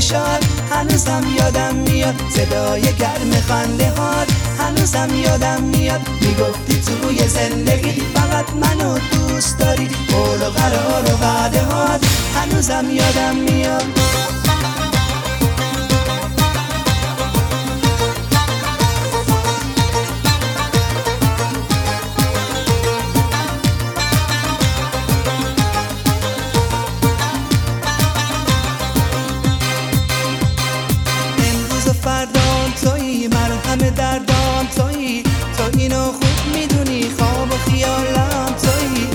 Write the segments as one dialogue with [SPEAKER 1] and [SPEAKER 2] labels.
[SPEAKER 1] چشات هنوزم یادم میاد، صدای گرم خنده هات هنوزم یادم میاد. میگفتی توی زندگی فقط منو دوست داری، قول و قرار و وعده هات هنوزم یادم میاد. فردام تویی، مرهم دردام تویی، تو اینو خوب میدونی، خواب و خیالم تویی.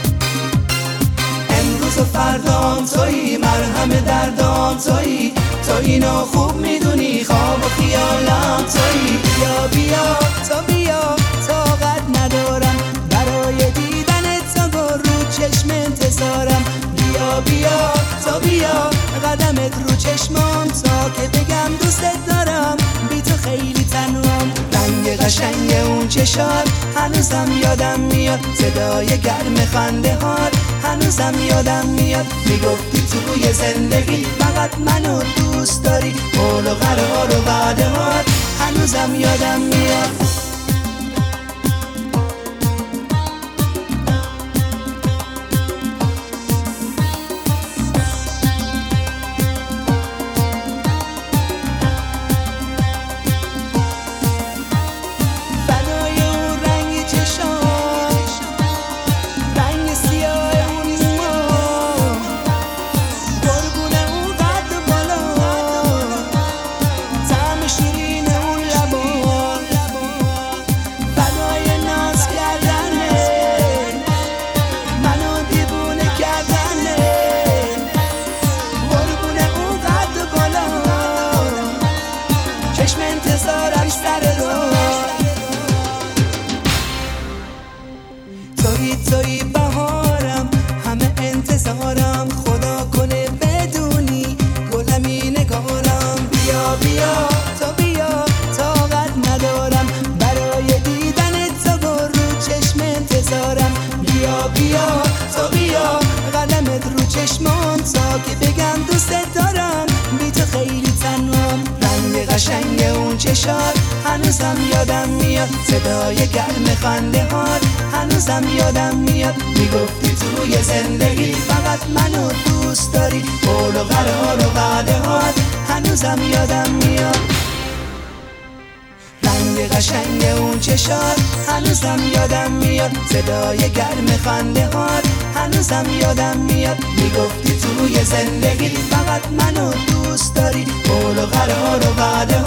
[SPEAKER 1] امروز و فردام تویی، مرهم دردام تویی، تو اینو خوب میدونی، خواب و خیالم تویی. بیا بیا تو بیا، طاقت ندارم برای دیدنت، تا رو چشم انتظارم. بیا بیا تو بیا، قدمت رو چشمام تا که بگم دوستت دارم، بی تو خیلی تنهام. رنگ قشنگ اون چشات هنوزم یادم میاد، صدای گرم خنده هات هنوزم یادم میاد. میگفتی توی زندگی فقط منو دوست داری، قول و قرار و وعده هات هنوزم یادم میاد. چشم انتظارم سر رو توی بهارم، همه انتظارم، خدا کنه بدونی گلمی نگارم. بیا بیا تو بیا، طاقت ندارم برای دیدنت، تا رو چشم انتظارم. بیا بیا تو بیا، قدمت رو چشمام تا که بگم دوستت دارم، بی تو خیلی تنهام. رنگ قشنگ اون چشات هنوزم یادم میاد، صدای گرم خنده هات هنوزم یادم میاد. میگفتی توی زندگی فقط منو دوست داری، قول و قرار و وعده هات هنوزم یادم میاد. رنگ قشنگ اون چشات هنوزم یادم میاد، صدای گرم خنده هات هنوزم یادم میاد. میگفتی توی زندگی فقط منو دوست داری، قول و قرار و وعده